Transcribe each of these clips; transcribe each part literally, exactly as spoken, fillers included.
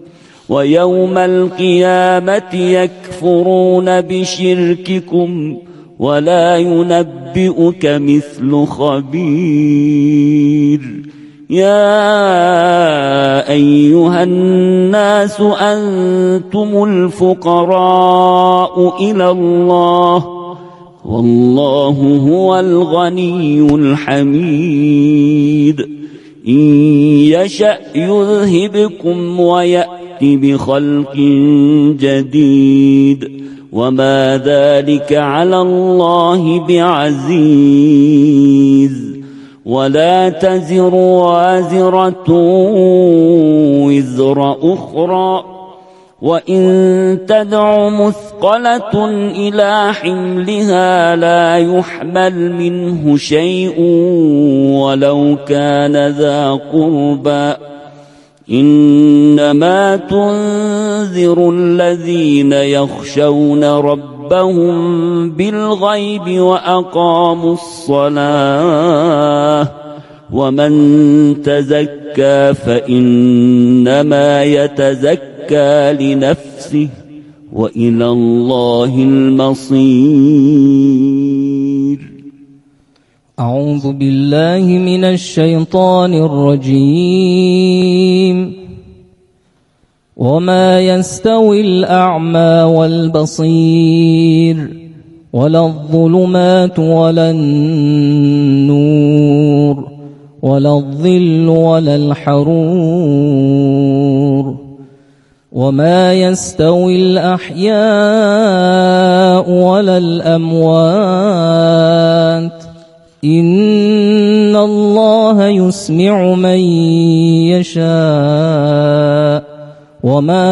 ويوم القيامة يكفرون بشرككم ولا ينبئك مثل خبير. يا أيها الناس أنتم الفقراء إلى الله والله هو الغني الحميد. إن يشأ يذهبكم ويأت بخلق جديد وما ذلك على الله بعزيز. ولا تزر وازرة وزر أخرى وإن تدع مثقلة إلى حملها لا يحمل منه شيء ولو كان ذا قربى. إنما تنذر الذين يخشون ربهم بالغيب وأقاموا الصلاة ومن تزكى فإنما يتزكى لنفسه وإلى الله المصير. أعوذ بالله من الشيطان الرجيم. وما يستوي الأعمى والبصير ولا الظلمات ولا النور ولا الظل ولا الحرور. وما يستوي الأحياء ولا الأموات إن الله يسمع من يشاء وما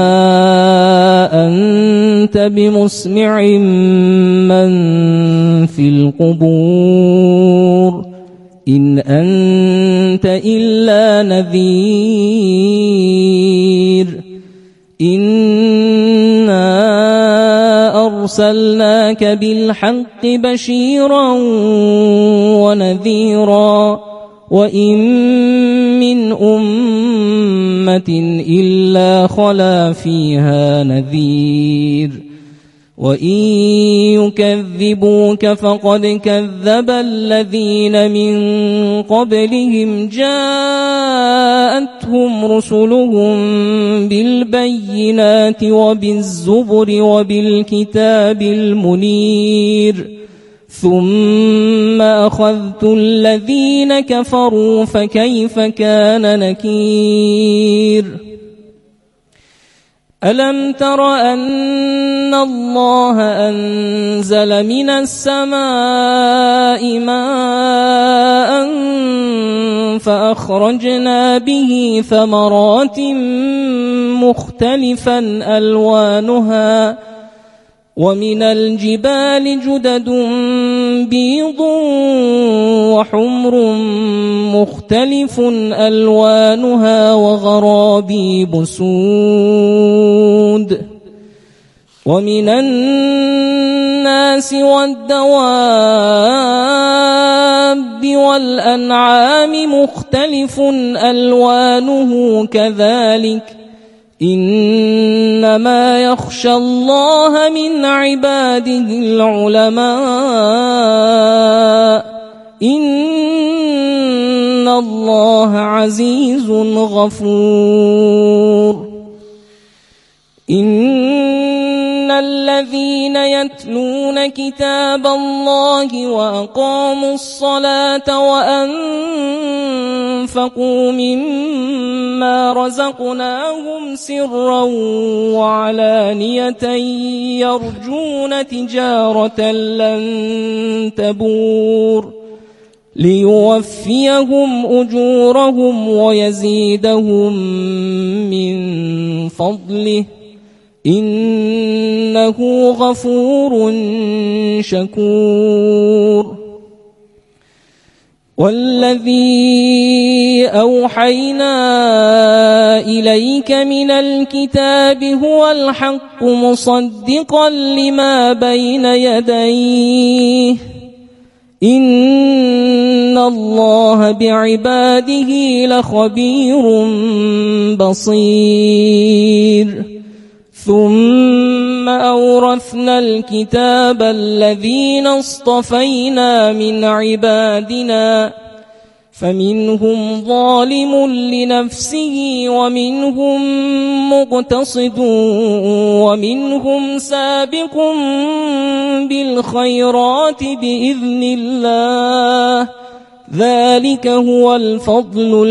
أنت بمسمع من في القبور إن أنت إلا نذير. إنا أرسلناك بالحق بشيرا ونذيرا وإن من أمة إلا خلا فيها نذير. وإن يكذبوك فقد كذب الذين من قبلهم جاءتهم رسلهم بالبينات وبالزبر وبالكتاب المنير ثم أخذت الذين كفروا فكيف كان نكير. ألم تر أن الله أنزل من السماء ماء فأخرجنا به ثمرات مختلفا ألوانها ومن الجبال جدد بيض وحمر مختلف ألوانها وغرابيب سود. ومن الناس والدواب والأنعام مختلف ألوانه كذلك إنما يخشى الله من عباده العلماء إن الله عزيز غفور. إن الذين يتلون كتاب الله وأقاموا الصلاة وأنفقوا مما رزقناهم سرا وعلانية يرجون تجارة لن تبور ليوفيهم أجورهم ويزيدهم من فضله إنه غفور شكور. والذي أوحينا إليك من الكتاب هو الحق مصدقا لما بين يديه إن الله بعباده لخبير بصير ثم أورثنا الكتاب الذين اصطفينا من عبادنا فمنهم ظالم لنفسه ومنهم مقتصد ومنهم سابق بالخيرات بإذن الله ذلك هو الفضل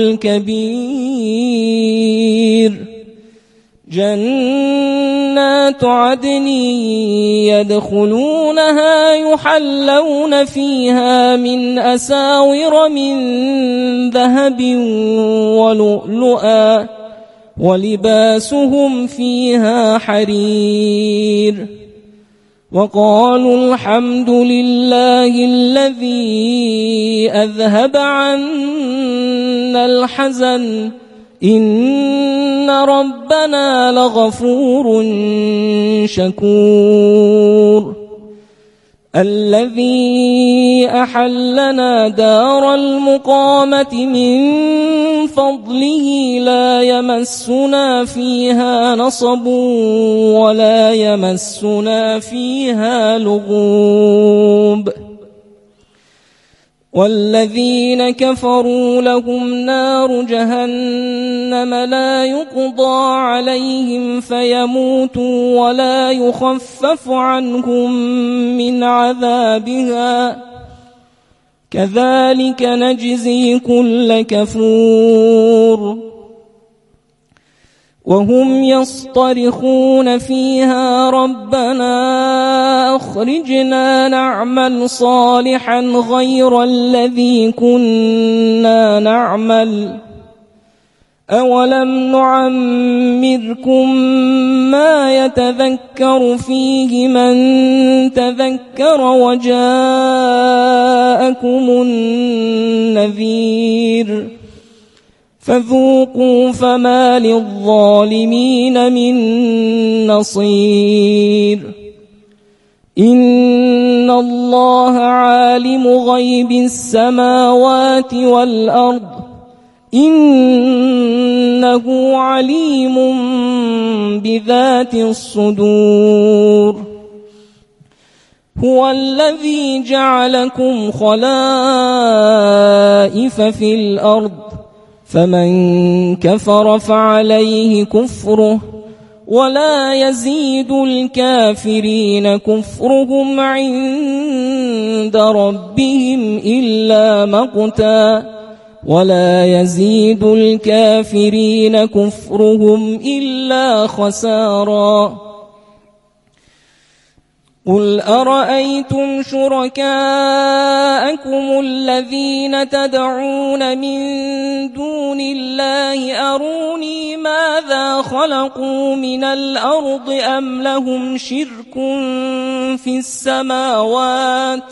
الكبير جنات عدن يدخلونها يحلون فيها من أساور من ذهب ولؤلؤا ولباسهم فيها حرير وقالوا الحمد لله الذي أذهب عنا الحزن إن ربنا لغفور شكور الذي أحلنا دار المقامة من فضله لا يمسنا فيها نصب ولا يمسنا فيها لغوب والذين كفروا لهم نار جهنم لا يقضى عليهم فيموتوا ولا يخفف عنهم من عذابها كذلك نجزي كل كفور وهم يصطرخون فيها ربنا أخرجنا نعمل صالحا غير الذي كنا نعمل أولم نعمركم ما يتذكر فيه من تذكر وجاءكم النذير فذوقوا فما للظالمين من نصير إن الله عالم غيب السماوات والأرض إنه عليم بذات الصدور هو الذي جعلكم خلائف في الأرض فمن كفر فعليه كفره ولا يزيد الكافرين كفرهم عند ربهم إلا مقتا ولا يزيد الكافرين كفرهم إلا خسارا قل أرأيتم شركاءكم الذين تدعون من دون الله أروني ماذا خلقوا من الأرض أم لهم شرك في السماوات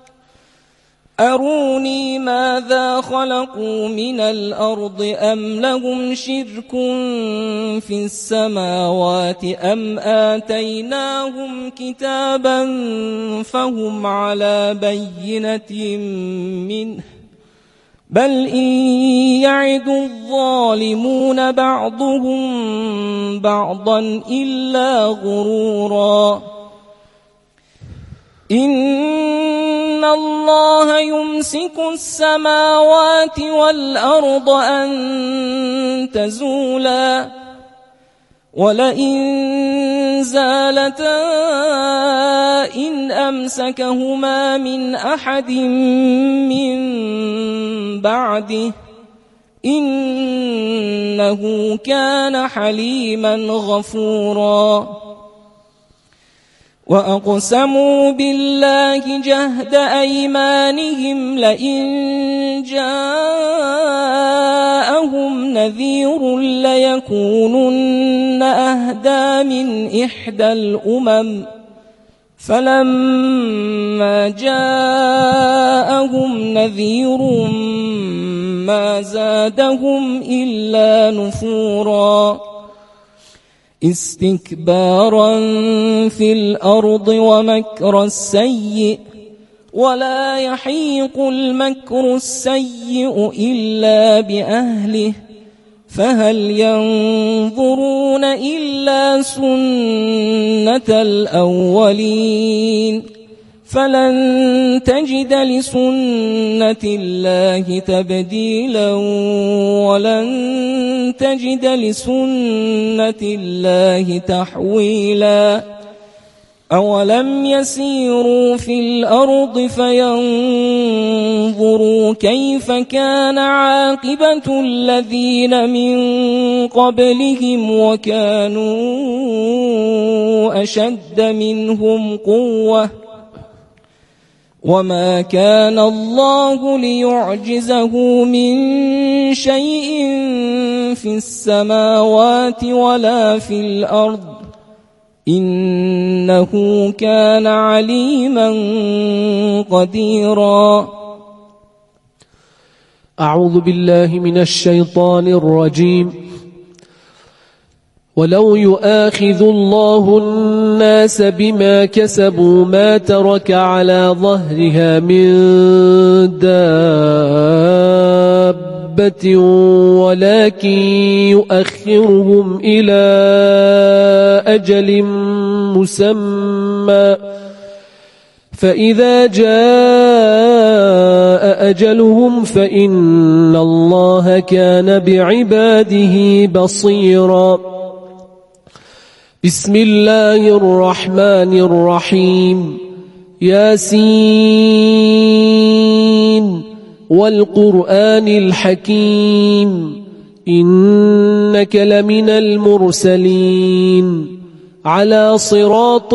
أروني ماذا خلقوا من الأرض أم لهم شرك في السماوات أم آتيناهم كتابا فهم على بينة منه بل إن يعد الظالمون بعضهم بعضا إلا غرورا إن الله يمسك السماوات والأرض أن تزولا ولئن زالتا إن أمسكهما من أحد من بعده إنه كان حليما غفورا وأقسموا بالله جهد أيمانهم لئن جاءهم نذير ليكونن أهدى من إحدى الأمم فلما جاءهم نذير ما زادهم إلا نفورا استكبارا في الأرض ومكر السيء ولا يحيق المكر السيء إلا بأهله فهل ينظرون إلا سنة الأولين فلن تجد لسنة الله تبديلا ولن تجد لسنة الله تحويلا أولم يسيروا في الأرض فينظروا كيف كان عاقبة الذين من قبلهم وكانوا أشد منهم قوة وما كان الله ليعجزه من شيء في السماوات ولا في الأرض إنه كان عليما قديرا. أعوذ بالله من الشيطان الرجيم. ولو يؤاخذ الله الناس بما كسبوا ما ترك على ظهرها من دابة ولكن يؤخرهم إلى أجل مسمى فإذا جاء أجلهم فإن الله كان بعباده بصيرا. بسم الله الرحمن الرحيم. ياسين والقرآن الحكيم إنك لمن المرسلين على صراط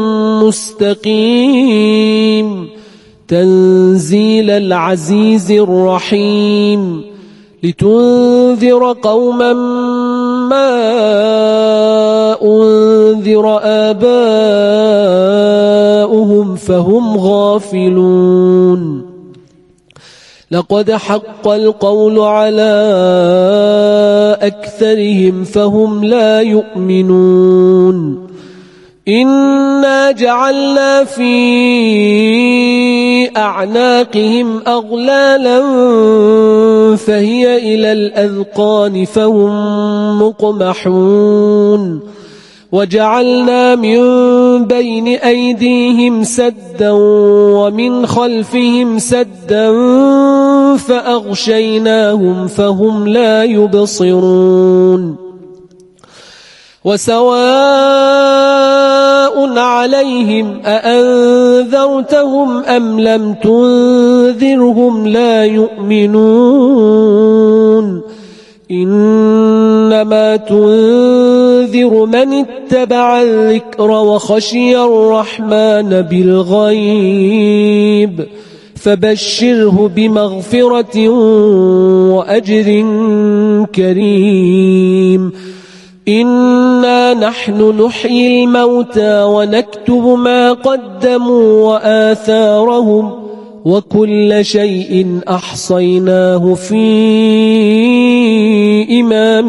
مستقيم تنزيل العزيز الرحيم لتنذر قوما ما أنذر آباؤهم فهم غافلون. لقد حق القول على أكثرهم فهم لا يؤمنون. إنا جعلنا في أعناقهم أغلالا فهي إلى الأذقان فهم مقمحون وجعلنا من بين أيديهم سدا ومن خلفهم سدا فأغشيناهم فهم لا يبصرون. وسواء عليهم أأنذرتهم أم لم تنذرهم لا يؤمنون. إنما تنذر من اتبع الذكر وخشي الرحمن بالغيب فبشره بمغفرة وأجر كريم. إنا نحن نحيي الموتى ونكتب ما قدموا وآثارهم وكل شيء أحصيناه في إمام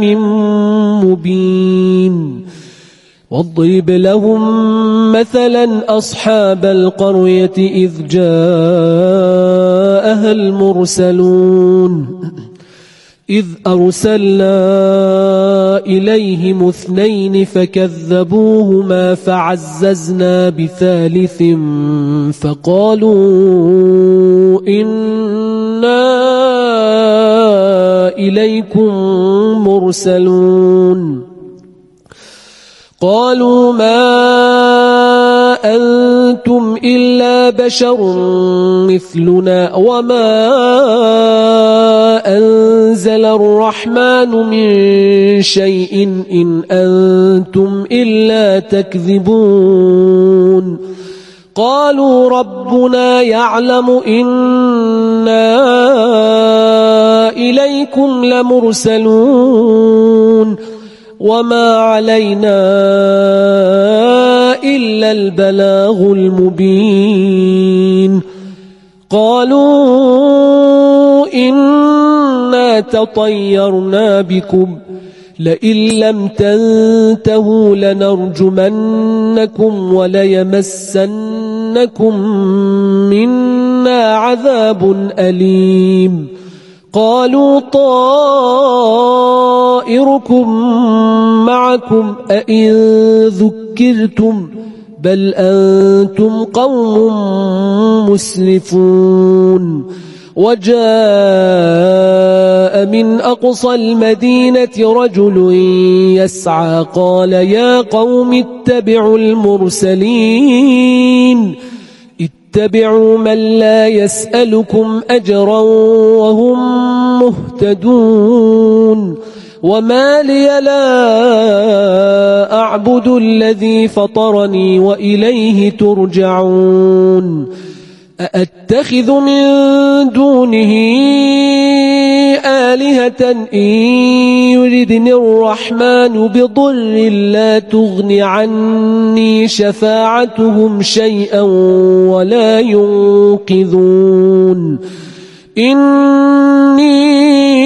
مبين. واضرب لهم مثلا أصحاب القرية إذ جاءها المرسلون إذ أرسلنا إليهم اثنين فكذبوهما فعززنا بثالث فقالوا إنا إليكم مرسلون. قالوا ما أنتم إلا بشر مثلنا وما أنزل الرحمن من شيء إن أنتم إلا تكذبون. قالوا ربنا يعلم إنا إليكم لمرسلون وما علينا إلا البلاغ المبين. قالوا إنا تطيرنا بكم لئن لم تنتهوا لنرجمنكم وليمسنكم منا عذاب أليم قالوا طائركم معكم أئن ذكرتم بل أنتم قوم مسرفون وجاء من أقصى المدينة رجل يسعى قال يا قوم اتبعوا المرسلين اتبعوا من لا يسألكم أجرا وهم مهتدون وما لي لا أعبد الذي فطرني وإليه ترجعون أأتخذ من دونه آلهة إن يردني الرحمن بضر لا تغن عني شفاعتهم شيئا ولا ينقذون إني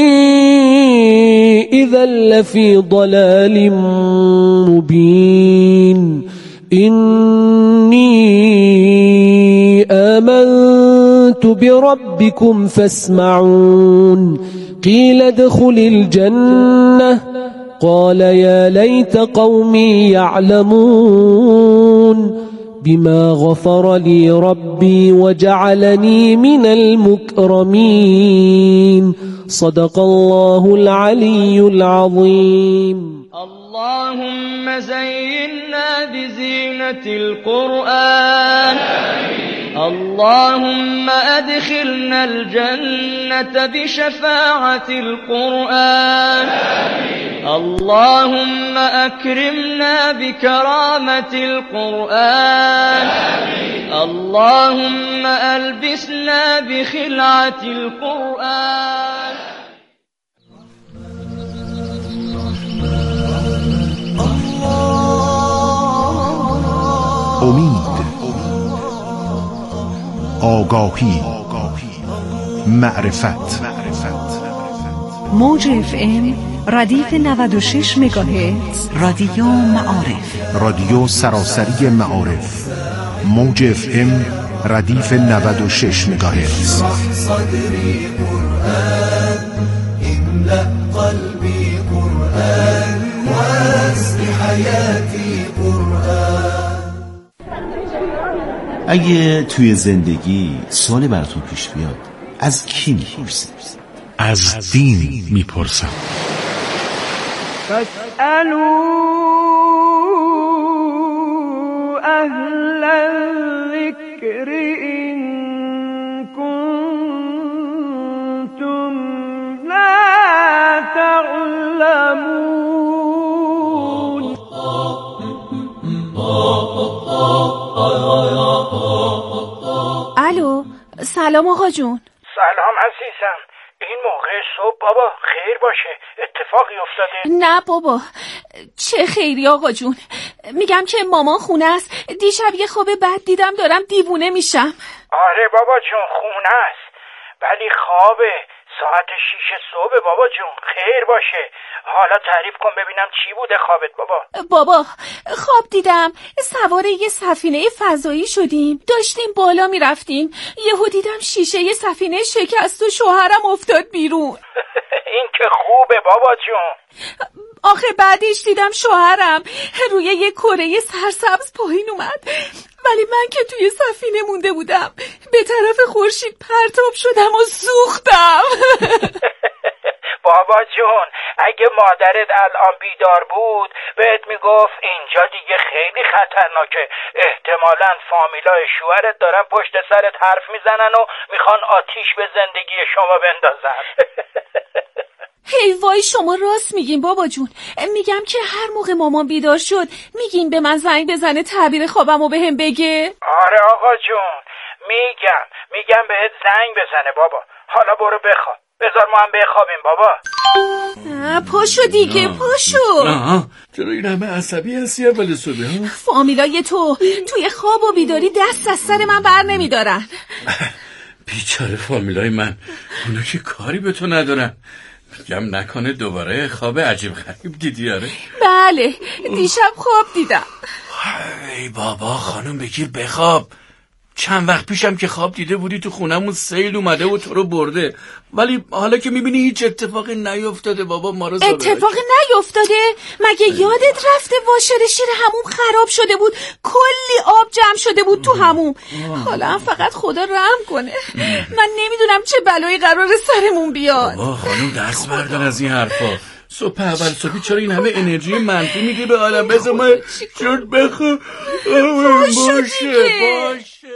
إذا لفي ضلال مبين إني آمنت بربكم فاسمعون قيل ادخل الجنة قال يا ليت قومي يعلمون بما غفر لي ربي وجعلني من المكرمين صدق الله العلي العظيم. اللهم زينا بزينة القرآن اللهم أدخلنا الجنة بشفاعة القرآن اللهم أكرمنا بكرامة القرآن اللهم ألبسنا بخلعة القرآن. امید، آگاهی، معرفت. موج اف ام ردیف نود و شش مگاهرتز رادیو معارف، رادیو سراسری معارف. موج اف ام ردیف نود و شش مگاهرتز. صدری قرآن املأ قلبی قرآن واسق حیاتی قرآن. اگه توی زندگی سوالی براتون پیش بیاد از کی میپرسید؟ از دین میپرسم. فاسألوا اهل الذکر ان کنتم لا تعلمون. الو، سلام آقا جون. سلام عزیزم. این موقع صبح بابا خیر باشه، اتفاقی افتاده؟ نه بابا، چه خیری آقا جون. میگم که مامان خونه است. دیشب یه خواب بد دیدم دارم دیوونه میشم. آره بابا جون خونه است، ولی خوابه. ساعت شیش صبح بابا جون. خیر باشه. حالا تعریف کن ببینم چی بوده خوابت بابا. بابا خواب دیدم سوار یه سفینه فضایی شدیم، داشتیم بالا میرفتیم، یهو دیدم شیشه یه سفینه شکست و شوهرم افتاد بیرون. این که خوبه بابا جون. آخه بعدش دیدم شوهرم روی یه کره سرسبز پایین اومد، ولی من که توی سفینه مونده بودم به طرف خورشید پرتاب شدم و سوختم. بابا جون اگه مادرت الان بیدار بود بهت میگفت اینجا دیگه خیلی خطرناکه، احتمالاً فامیلای شوهرت دارن پشت سرت حرف میزنن و میخوان آتیش به زندگی شما بندازن. هی وای شما راست میگین بابا جون. میگم که هر موقع مامان بیدار شد میگین به من زنگ بزنه تعبیر خوابمو بهم بگه. آره آقا جون میگم میگم بهت زنگ بزنه بابا. حالا برو بخواب، بذار ما هم بخوابیم بابا. پاشو دیگه پاشو. آها چرا این همه عصبی هستی اول صبح ها؟ فامیلای تو توی خواب و بیداری دست از سر من بر نمیدارن. بیچاره فامیلای من، اونا که کاری به تو ندارن. گم نکنه دوباره خواب عجیب غریب دیدی؟ آره بله دیشب خواب دیدم. ای بابا خانم بگیر بخواب. چند وقت پیشم که خواب دیده بودی تو خونمون سیل اومده و تو رو برده، ولی حالا که میبینی هیچ اتفاقی نیفتاده. بابا ما رو اتفاقی نیفتاده؟ مگه یادت رفته واشر شیر حموم خراب شده بود، کلی آب جمع شده بود تو حموم. حالا هم فقط خدا رحم کنه. من نمیدونم چه بلایی قرار سرمون بیاد. بابا خانم دست بردار از این حرفا. صبح اول صبحی چرا این همه انرژی منفی میدی به عالم؟ بذار ما چون بخوا باشه باشه.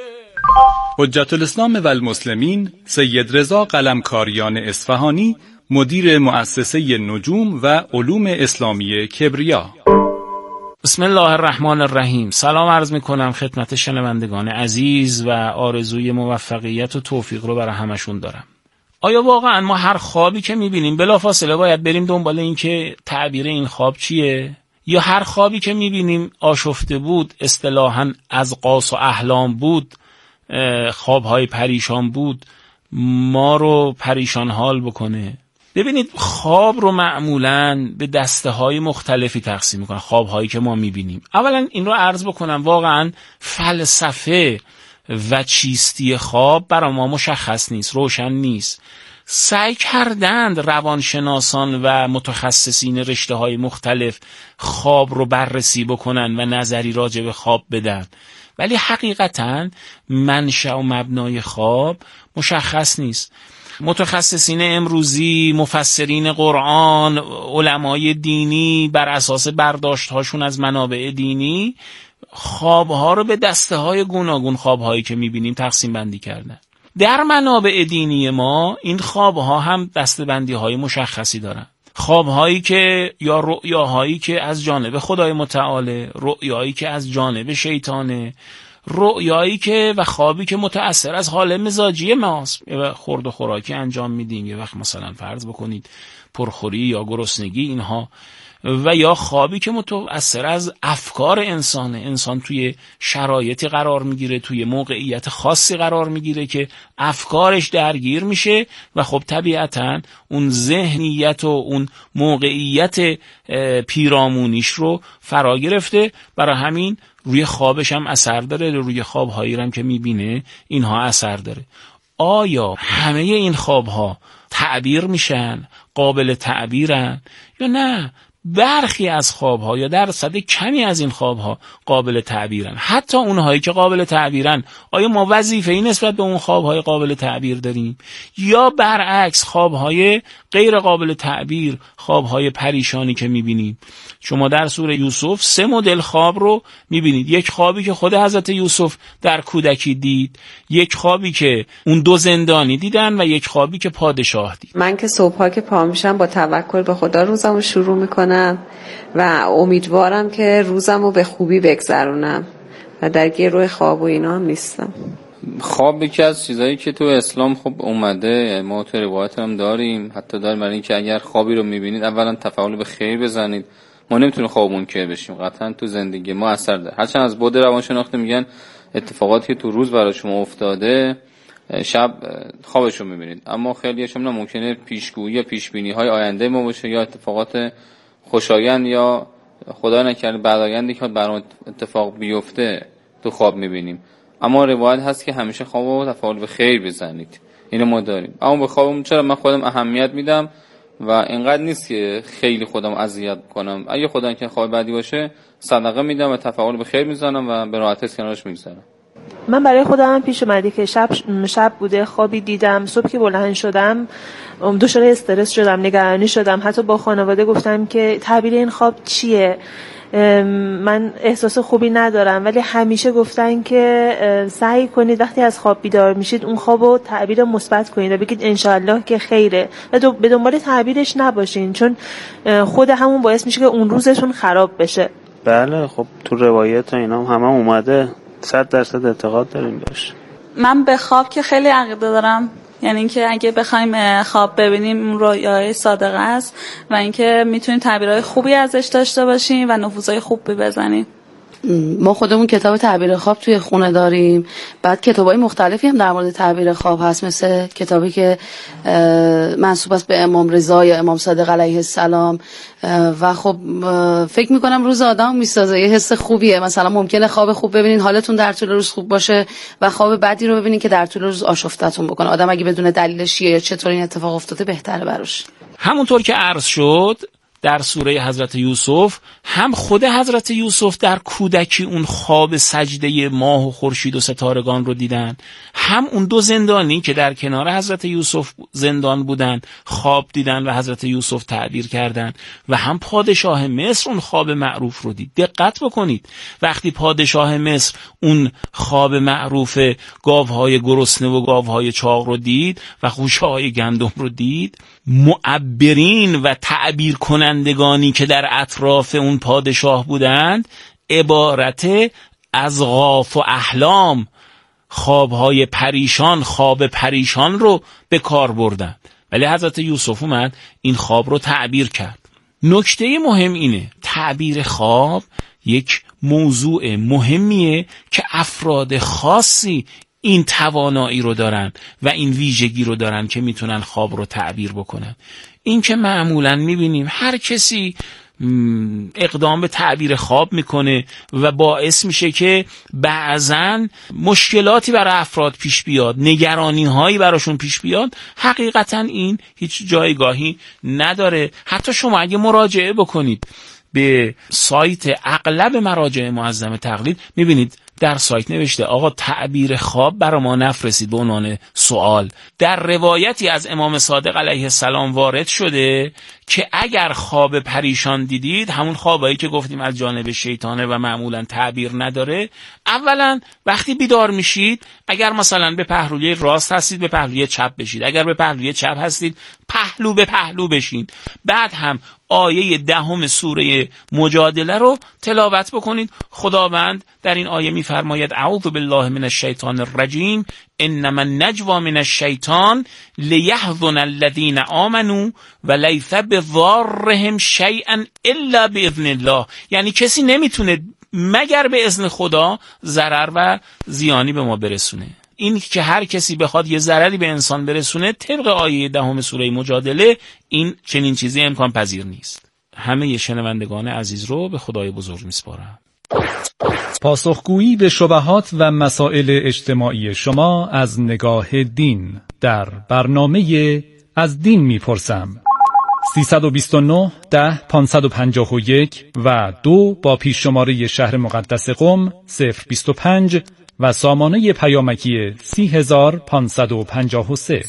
حجت الاسلام و المسلمین سید رضا قلمکاریان اصفهانی، مدیر مؤسسه نجوم و علوم اسلامی کبریا. بسم الله الرحمن الرحیم. سلام عرض میکنم خدمت شنوندگان عزیز و آرزوی موفقیت و توفیق رو برای همشون دارم. آیا واقعا ما هر خوابی که میبینیم بلافاصله باید بریم دنبال این که تعبیر این خواب چیه؟ یا هر خوابی که میبینیم آشفته بود، اصطلاحاً از قاس و احلام بود، خوابهای پریشان بود، ما رو پریشان حال بکنه؟ ببینید خواب رو معمولاً به دسته های مختلفی تقسیم میکنن. خوابهایی که ما میبینیم، اولا این رو عرض بکنم واقعاً فلسفه و چیستی خواب برای ما مشخص نیست، روشن نیست. سعی کردند روانشناسان و متخصصین رشته های مختلف خواب رو بررسی بکنن و نظری راجع به خواب بدن، ولی حقیقتاً منشأ و مبنای خواب مشخص نیست. متخصصین امروزی، مفسرین قرآن، علمای دینی بر اساس برداشت‌هاشون از منابع دینی خوابها رو به دسته های گوناگون خوابهایی که میبینیم تقسیم بندی کردن. در منابع دینی ما این خوابها هم دسته‌بندی های مشخصی دارن. خوابهایی که یا رؤیاهایی که از جانب خدای متعاله، رؤیایی که از جانب شیطانه، رؤیایی که و خوابی که متأثر از حال مزاجی ماست. یه وقت خورد و خوراکی انجام میدیم، یه وقت مثلا فرض بکنید پرخوری یا گرسنگی، اینها. و یا خوابی که متأثر از افکار انسانه. انسان توی شرایطی قرار میگیره، توی موقعیت خاصی قرار میگیره که افکارش درگیر میشه و خب طبیعتاً اون ذهنیت و اون موقعیت پیرامونیش رو فرا گرفته. برای همین روی خوابش هم اثر داره، روی خوابهایی هم که میبینه اینها اثر داره. آیا همه این خوابها تعبیر میشن، قابل تعبیرن یا نه؟ برخی از خوابها یا درصد کمی از این خوابها قابل تعبیرن. حتی اونهایی که قابل تعبیرن، آیا ما وظیفه‌ای نسبت به اون خوابهای قابل تعبیر داریم؟ یا برعکس خوابهای غیر قابل تعبیر، خوابهای پریشانی که میبینیم. شما در سوره یوسف سه مدل خواب رو میبینید. یک خوابی که خود حضرت یوسف در کودکی دید، یک خوابی که اون دو زندانی دیدن و یک خوابی که پادشاه دید. من که صبح‌ها که پا میشم با توکل به خدا روزمو شروع میکنم و امیدوارم که روزمو به خوبی بگذرونم و در گروه خواب و اینا هم نیستم. خواب یکی از چیزایی که تو اسلام خب اومده، ما تو روایت هم داریم، حتی داریم برای اینکه اگر خوابی رو میبینید اولا تفاعل به خیر بزنید. ما نمیتونیم خواب منکر بشیم، قطعا تو زندگی ما اثر داره. هرچند از بعد روانشناختی میگن اتفاقاتی که تو روز برای شما افتاده شب خوابشو میبینید، اما خیلی شما ممکنه پیشگویی یا پیشبینی های آینده ما باشه یا اتفاقات خوشایند یا خدا نکرده بعد آیندی که برای اتفاق بیفته تو خواب میبینیم. اما روایت هست که همیشه خوابو تفاعل به خیر بزنید، اینو ما داریم. اما به خوابم چرا من خودم اهمیت میدم و اینقدر نیست که خیلی خودم اذیت کنم. اگه خدا که خواب بعدی باشه صدقه میدم و تفاعل به خیر میزنم و به راحتی کنارش میگذرم. من برای خودم پیش اومده که شب شب بوده خوابی دیدم، صبح که بلند شدم دچار استرس شدم، نگرانی شدم، حتی با خانواده گفتم که تعبیر این خواب چیه، من احساس خوبی ندارم. ولی همیشه گفتن که سعی کنید وقتی از خواب بیدار میشید اون خوابو تعبیر مثبت کنید و بگید انشالله که خیره و دو به دنبال تعبیرش نباشین، چون خود همون باعث میشه که اون روزتون خراب بشه. بله خب تو روایت اینا هم همه اومده، صد درصد اعتقاد داریم باشه. من به خواب که خیلی عقیده دارم، یعنی اینکه اگه بخوایم خواب ببینیم رویای صادقه است و اینکه میتونیم تعبیرهای خوبی ازش داشته باشیم و نفوذهای خوب بزنیم. ما خودمون کتاب تعبیر خواب توی خونه داریم، بعد کتابای مختلفی هم در مورد تعبیر خواب هست، مثل کتابی که منسوب است به امام رضا یا امام صادق علیه السلام و خب فکر میکنم روز آدم میسازه، یه حس خوبیه. مثلا ممکنه خواب خوب ببینین حالتون در طول روز خوب باشه و خواب بدی رو ببینین که در طول روز آشفتتون بکنه. آدم اگه بدون دلیلش یا چطور این اتفاق افتاده بهتره براش. همونطور که عرض شد در سوره حضرت یوسف، هم خود حضرت یوسف در کودکی اون خواب سجده ماه و خورشید و ستارگان رو دیدن، هم اون دو زندانی که در کنار حضرت یوسف زندان بودن خواب دیدن و حضرت یوسف تعبیر کردن، و هم پادشاه مصر اون خواب معروف رو دید. دقت بکنید وقتی پادشاه مصر اون خواب معروف گاوهای گرسنه و گاوهای چاق رو دید و خوشه‌های گندم رو دید، معبرین و تعبیر کنندگانی که در اطراف اون پادشاه بودند عبارت از غاف و احلام، خوابهای پریشان، خواب پریشان رو به کار بردن، ولی حضرت یوسف اومد این خواب رو تعبیر کرد. نکته مهم اینه تعبیر خواب یک موضوع مهمیه که افراد خاصی این توانایی رو دارن و این ویژگی رو دارن که میتونن خواب رو تعبیر بکنن. این که معمولا میبینیم هر کسی اقدام به تعبیر خواب میکنه و باعث میشه که بعضن مشکلاتی برای افراد پیش بیاد، نگرانی هایی براشون پیش بیاد. حقیقتا این هیچ جایگاهی نداره. حتی شما اگه مراجعه بکنید به سایت اغلب مراجع معظم تقلید میبینید در سایت نوشته آقا تعبیر خواب برای ما نفرستید به عنوان سوال. در روایتی از امام صادق علیه السلام وارد شده که اگر خواب پریشان دیدید، همون خوابایی که گفتیم از جانب شیطانه و معمولا تعبیر نداره، اولا وقتی بیدار میشید اگر مثلا به پهلوی راست هستید به پهلوی چپ بشید، اگر به پهلوی چپ هستید پهلو به پهلو بشین. بعد هم آیه دهم سوره مجادله رو تلاوت بکنید. خداوند در این آیه میفرماید اعوذ بالله من الشیطان الرجیم انما النجوى من الشیطان لیحزن الذین آمنوا و لیس بضارهم شیئا الا باذن الله. یعنی کسی نمیتونه مگر به اذن خدا ضرر و زیانی به ما برسونه. این که هر کسی بخواد یه ضرری به انسان برسونه طبق آیه دهم سوره مجادله، این چنین چیزی امکان پذیر نیست. همه شنوندگان عزیز رو به خدای بزرگ میسپارم. پاسخگویی به شبهات و مسائل اجتماعی شما از نگاه دین در برنامه از دین میپرسم. سیصد و بیست و نه ده پانصد و پنجاه و یک و دو با پیش شماره شهر مقدس قم صفر بیست و پنج و سامانه پیامکی سی هزار پانصد و پنجاه و سه.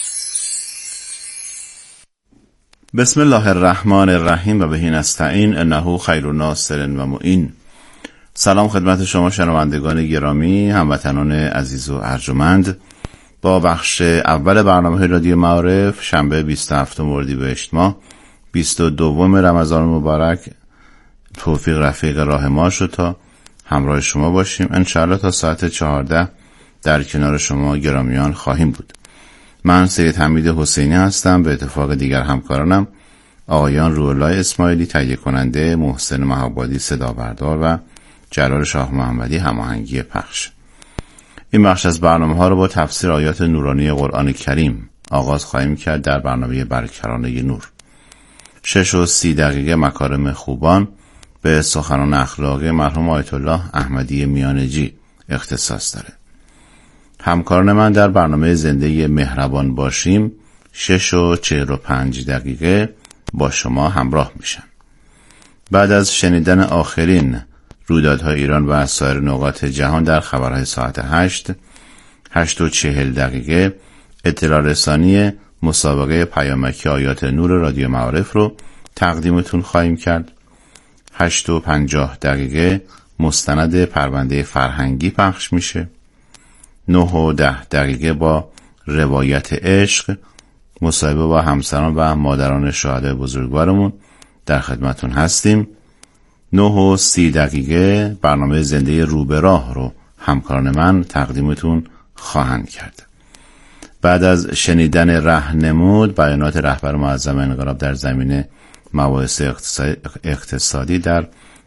بسم الله الرحمن الرحیم و بهی نستعین انه خیر ناصر و معین. سلام خدمت شما شنوندگان گرامی، هموطنان عزیز و ارجمند. با بخش اول برنامه رادیو معارف شنبه بیست و هفتم اردیبهشت ماه بیست و دوم رمضان مبارک توفیق رفیق راه ما شد تا همراه شما باشیم. انشاءالله تا ساعت چهارده در کنار شما گرامیان خواهیم بود. من سید حمید حسینی هستم. به اتفاق دیگر همکارانم آقایان روح‌الله اسماعیلی تهیه کننده، محسن مهابادی صدا بردار و جلال شاه محمدی هماهنگی پخش. این بخش از برنامه ها رو با تفسیر آیات نورانی قرآن کریم آغاز خواهیم کرد در برنامه برکرانه نور. شش و سی دقیقه مکارم خوبان به سخنان اخلاقی مرحوم آیت الله احمدی میانجی اختصاص داره. همکاران من در برنامه زنده مهربان باشیم شش و چهل و پنج دقیقه با شما همراه میشن. بعد از شنیدن آخرین رویدادهای ایران و سایر نقاط جهان در خبرهای ساعت هشت هشت و چهل دقیقه اطلاع رسانی مسابقه پیامکی آیات نور رادیو معارف رو تقدیمتون خواهیم کرد. هشت و پنجاه دقیقه مستند پرونده فرهنگی پخش میشه. نه و ده دقیقه با روایت عشق مصاحبه با همسران و مادران شهدای بزرگوارمون در خدمتون هستیم. نه و سی دقیقه برنامه زنده رو به راه رو همکاران من تقدیمتون خواهند کرد. بعد از شنیدن راهنمود بیانات رهبر معظم انقلاب در زمینه مباحث اقتصادی در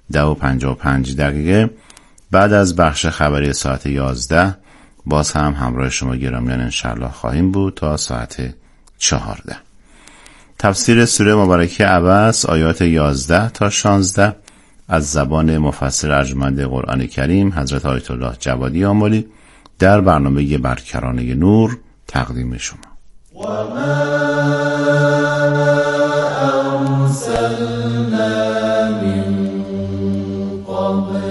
ده و پنجاه و پنج دقیقه بعد از بخش خبری ساعت یازده باز هم همراه شما گرامیان انشالله خواهیم بود تا ساعت چهارده. تفسیر سوره مبارکه عبس آیات یازده تا شانزده از زبان مفسر ارجمند قرآن کریم حضرت آیت الله جوادی آملی در برنامه برکرانه نور تقدیم شما.